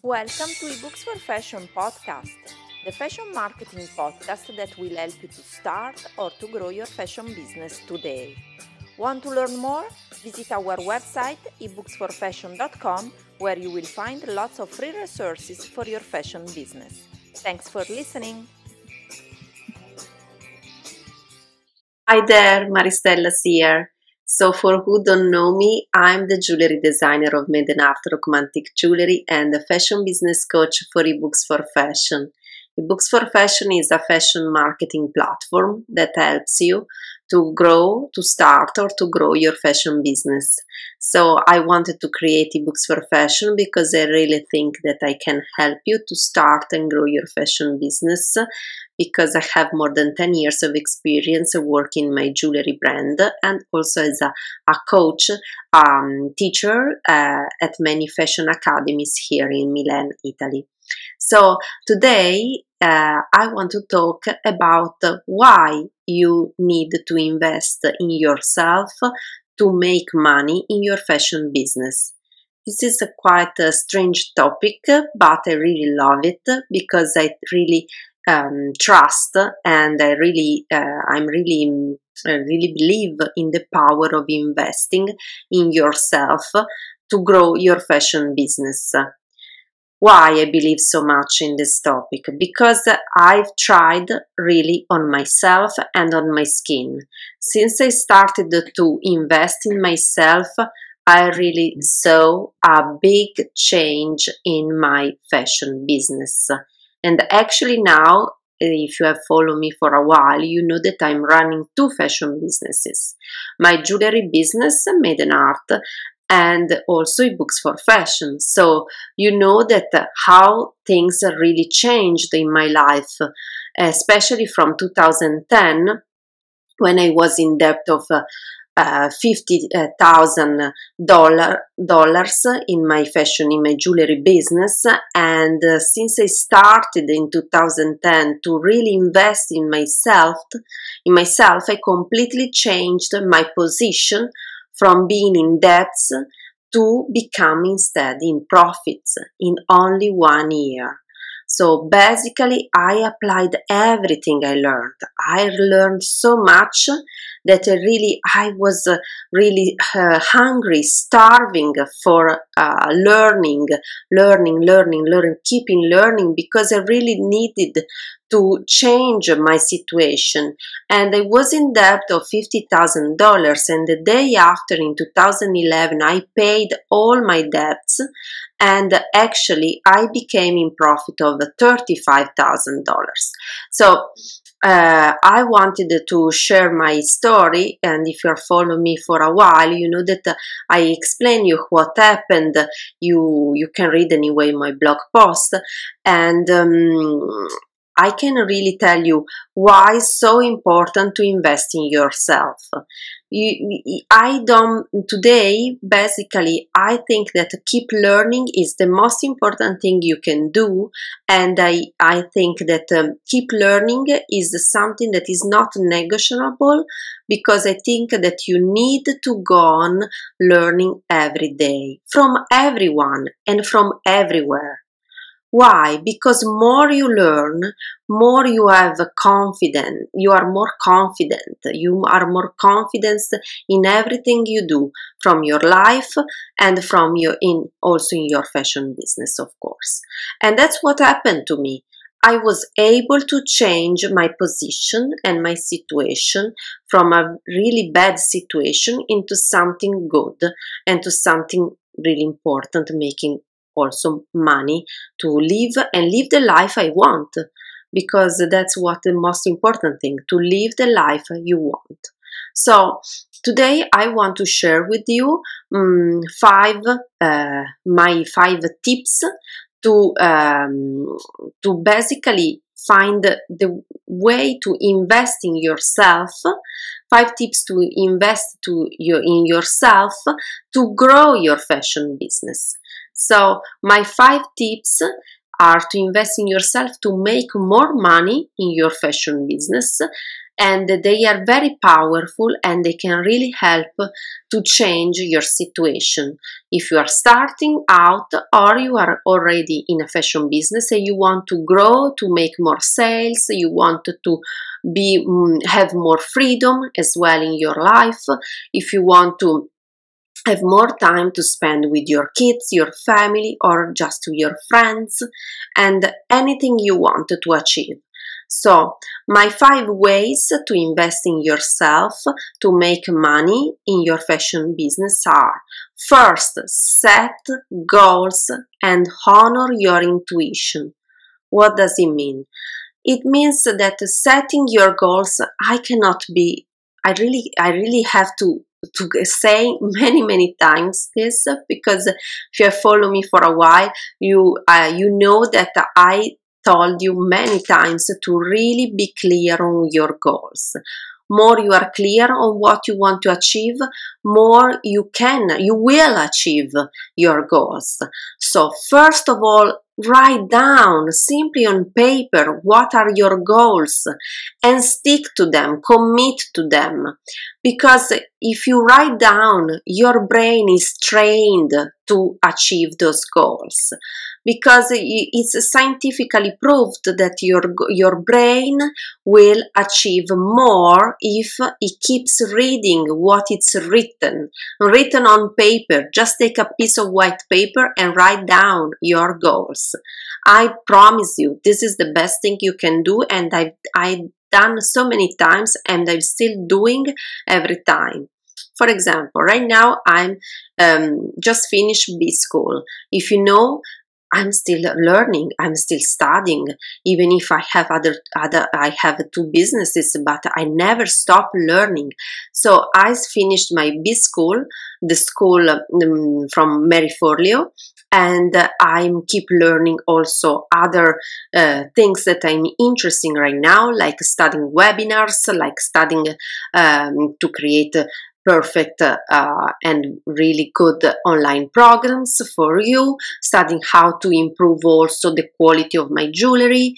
Welcome to eBooks for Fashion podcast, the fashion marketing podcast that will help you to start or to grow your fashion business today. Want to learn more? Visit our website ebooksforfashion.com where you will find lots of free resources for your fashion business. Thanks for listening. Hi there, Maristellas here. So for who don't know me, I'm the jewelry designer of Made in Art Romantic Jewelry and a fashion business coach for eBooks for Fashion. eBooks for Fashion is a fashion marketing platform that helps you to grow, to start or to grow your fashion business. So I wanted to create eBooks for Fashion because I really think that I can help you to start and grow your fashion business, because I have more than 10 years of experience working my jewelry brand and also as a coach, teacher at many fashion academies here in Milan, Italy. So today I want to talk about why you need to invest in yourself to make money in your fashion business. This is quite a strange topic, but I really love it because I really trust and I really believe in the power of investing in yourself to grow your fashion business. Why I believe so much in this topic? Because I've tried really on myself and on my skin. Since I started to invest in myself, I really saw a big change in my fashion business. And actually now, if you have followed me for a while, you know that I'm running two fashion businesses. My jewelry business, Made in Art, and also eBooks for Fashion. So you know that how things really changed in my life, especially from 2010, when I was in debt of $50,000 in my jewelry business. And since I started in 2010 to really invest in myself, I completely changed my position from being in debts to becoming instead in profits in only 1 year. So basically, I applied everything I learned. I learned so much that I was really hungry, starving for learning, keeping learning, because I really needed to change my situation. And I was in debt of $50,000, and the day after, in 2011, I paid all my debts, and actually I became in profit of $35,000. So I wanted to share my story, and if you are following me for a while, you know that I explain you what happened. You can read anyway my blog post, and I can really tell you why it's so important to invest in yourself. Today, basically, I think that keep learning is the most important thing you can do. And I think that keep learning is something that is not negotiable, because I think that you need to go on learning every day from everyone and from everywhere. Why? Because more you learn, more you have confidence. You are more confident. You are more confident in everything you do, from your life and also in your fashion business, of course. And that's what happened to me. I was able to change my position and my situation from a really bad situation into something good and to something really important, making also money to live the life I want, because that's what the most important thing, to live the life you want. So today I want to share with you my 5 tips to basically find the way to invest in yourself. 5 tips to invest in yourself to grow your fashion business. So my 5 tips are to invest in yourself to make more money in your fashion business, and they are very powerful and they can really help to change your situation. If you are starting out or you are already in a fashion business and you want to grow, to make more sales, you want to have more freedom as well in your life, if you want to have more time to spend with your kids, your family, or just with your friends, and anything you want to achieve. So, my 5 ways to invest in yourself to make money in your fashion business are: first, set goals and honor your intuition. What does it mean? It means that setting your goals, I really have to say many times this, because if you have followed me for a while, you know that I told you many times to really be clear on your goals. More you are clear on what you want to achieve, more you will achieve your goals. So first of all, write down simply on paper what are your goals and stick to them, commit to them. Because if you write down, your brain is trained to achieve those goals. Because it's scientifically proved that your brain will achieve more if it keeps reading what it's written on paper. Just take a piece of white paper and write down your goals. I promise you, this is the best thing you can do, and I've done so many times, and I'm still doing every time. For example, right now I'm just finished B-School. If you know, I'm still learning, I'm still studying, even if I have I have 2 businesses, but I never stop learning. So I finished my B-School, the school from Mary Forleo, and I keep learning also other things that I'm interested in right now, like studying webinars, like studying to create perfect and really good online programs for you, studying how to improve also the quality of my jewelry.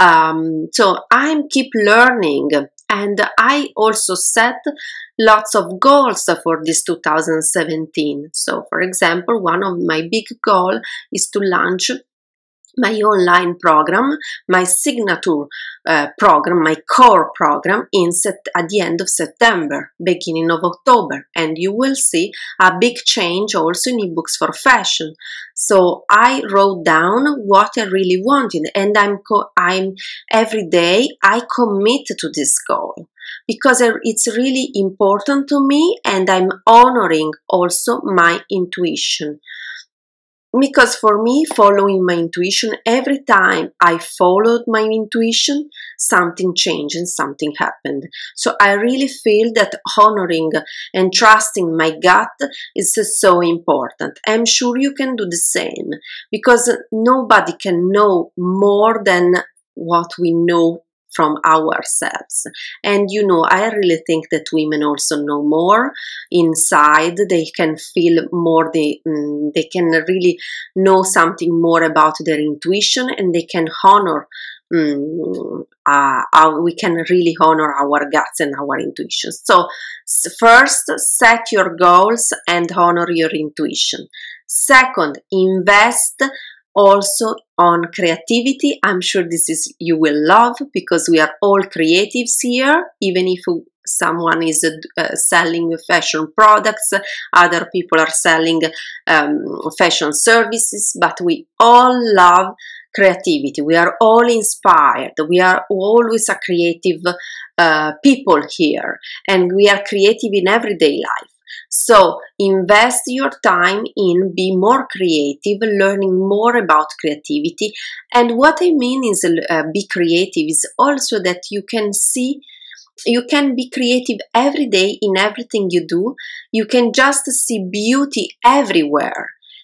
So I keep learning, and I also set lots of goals for this 2017. So for example, one of my big goals is to launch my online program, my signature program, my core program at the end of September, beginning of October, and you will see a big change also in ebooks for fashion. So I wrote down what I really wanted, and I'm every day I commit to this goal, because it's really important to me, and I'm honoring also my intuition. Because for me, following my intuition, every time I followed my intuition, something changed and something happened. So I really feel that honoring and trusting my gut is so important. I'm sure you can do the same, because nobody can know more than what we know from ourselves. And you know, I really think that women also know more inside. They can feel more, they can really know something more about their intuition, and they can honor we can really honor our guts and our intuitions. So first, set your goals and honor your intuition. Second, invest also on creativity. I'm sure this is you will love, because we are all creatives here. Even if someone is selling fashion products, other people are selling fashion services, but we all love creativity. We are all inspired. We are always a creative people here, and we are creative in everyday life. So invest your time in be more creative, learning more about creativity. And what I mean is be creative is also that you can be creative every day in everything you do. You can just see beauty everywhere.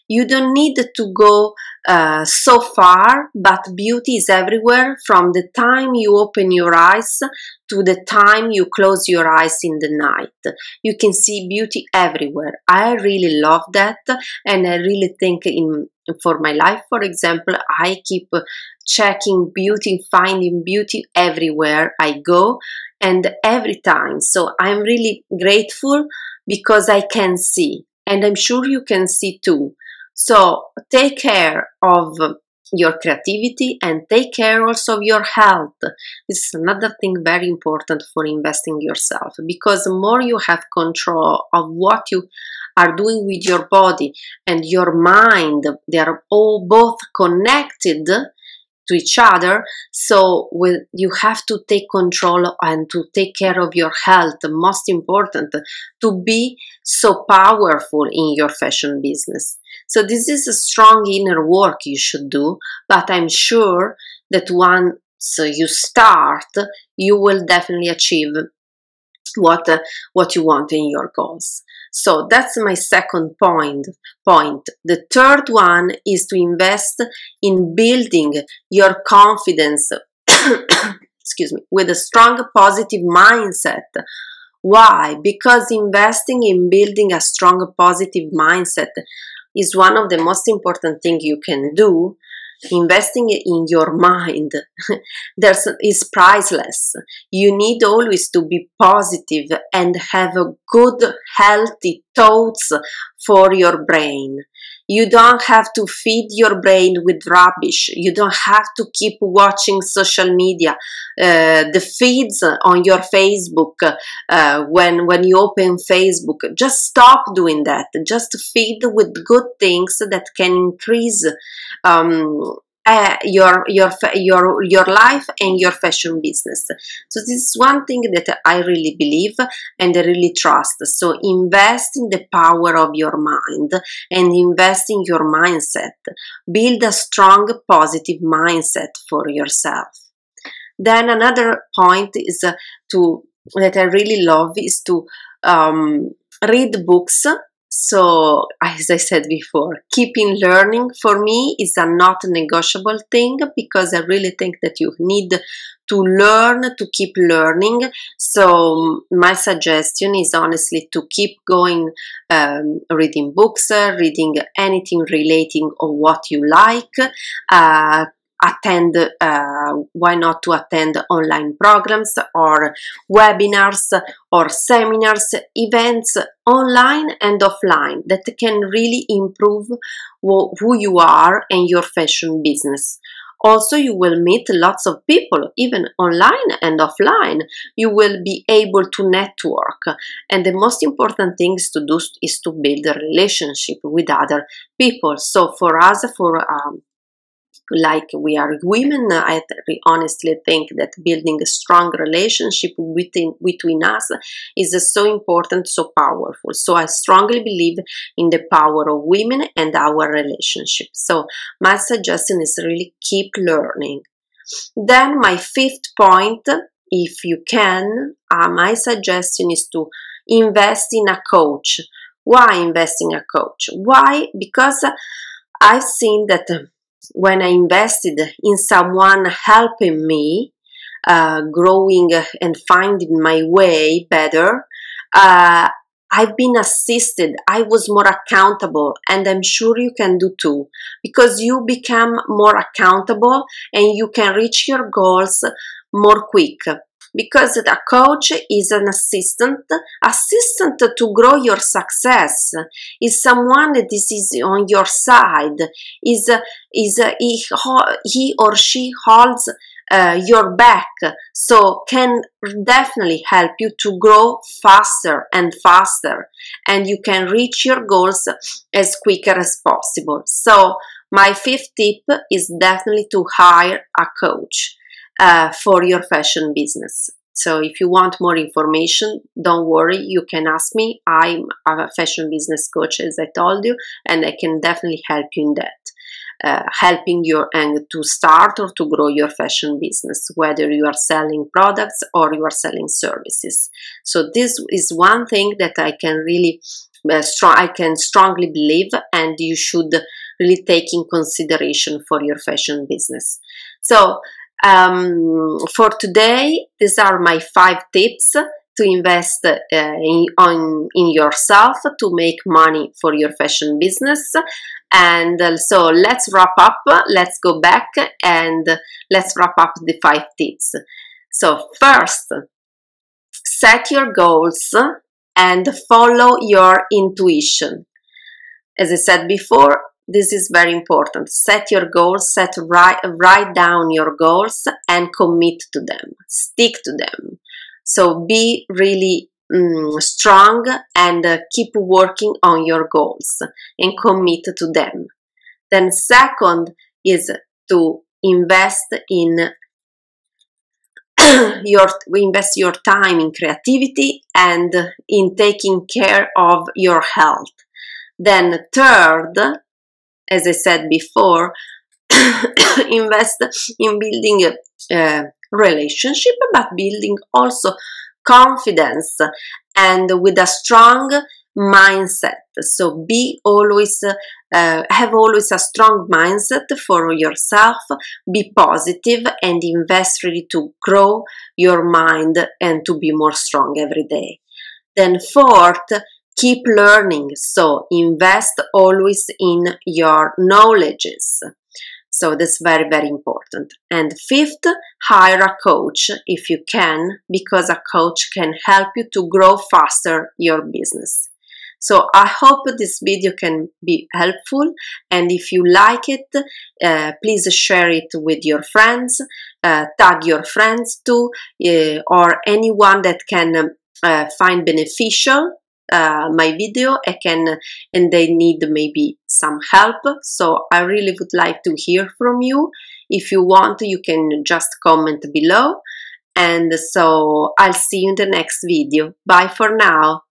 You don't need to go so far, but beauty is everywhere from the time you open your eyes to the time you close your eyes in the night. You can see beauty everywhere. I really love that, and I really think for my life, for example, I keep checking beauty, finding beauty everywhere I go and every time. So I'm really grateful because I can see, and I'm sure you can see too. So take care of your creativity and take care also of your health. This is another thing very important for investing yourself, because the more you have control of what you are doing with your body and your mind, they are all both connected to each other. So you have to take control and to take care of your health. Most important, to be so powerful in your fashion business. So this is a strong inner work you should do, but I'm sure that once you start, you will definitely achieve what you want in your goals. So that's my second point. The third one is to invest in building your confidence excuse me, with a strong positive mindset. Why? Because investing in building a strong positive mindset is one of the most important things you can do. Investing in your mind is priceless. You need always to be positive and have a good, healthy thoughts for your brain. You don't have to feed your brain with rubbish. You don't have to keep watching social media, the feeds on your Facebook. When you open Facebook, just stop doing that. Just feed with good things that can increase your life and your fashion business. So this is one thing that I really believe and I really trust. So invest in the power of your mind and invest in your mindset. Build a strong positive mindset for yourself. Then another point is that I really love is to read books. So, as I said before, keeping learning for me is a not negotiable thing, because I really think that you need to learn, to keep learning. So my suggestion is honestly to keep going, reading books, reading anything relating of what you like, attend, why not to attend online programs or webinars or seminars, events online and offline that can really improve who you are and your fashion business. Also, you will meet lots of people, even online and offline. You will be able to network. And the most important thing to do is to build a relationship with other people. So for us, like we are women, I honestly think that building a strong relationship between us is so important, so powerful. So I strongly believe in the power of women and our relationship. So my suggestion is really keep learning. Then my fifth point, if you can, my suggestion is to invest in a coach. Why invest in a coach? Why? Because I've seen that when I invested in someone helping me growing and finding my way better, I've been assisted. I was more accountable, and I'm sure you can do too, because you become more accountable and you can reach your goals more quick. Because the coach is an assistant to grow your success. Is someone that is on your side. He or she holds your back, so can definitely help you to grow faster and faster, and you can reach your goals as quicker as possible. So my fifth tip is definitely to hire a coach for your fashion business. So if you want more information, don't worry, you can ask me. I'm a fashion business coach, as I told you, and I can definitely help you in that, helping you and to start or to grow your fashion business, whether you are selling products or you are selling services. So this is one thing that I can really I can strongly believe, and you should really take in consideration for your fashion business. So for today, these are my 5 tips to invest in yourself to make money for your fashion business. And so let's wrap up, let's go back and let's wrap up the 5 tips. So first, set your goals and follow your intuition. As I said before, this is very important. Set your goals, write down your goals and commit to them, stick to them. So be really strong and keep working on your goals and commit to them. Then second is to invest invest your time in creativity and in taking care of your health. Then third, as I said before, invest in building a relationship, but building also confidence and with a strong mindset. So have always a strong mindset for yourself, be positive and invest really to grow your mind and to be more strong every day. Then fourth, keep learning. So invest always in your knowledges. So that's very, very important. And fifth, hire a coach if you can, because a coach can help you to grow faster your business. So I hope this video can be helpful, and if you like it, please share it with your friends, tag your friends too, or anyone that can find beneficial my video and they need maybe some help. So I really would like to hear from you. If you want, you can just comment below. And so I'll see you in the next video. Bye for now.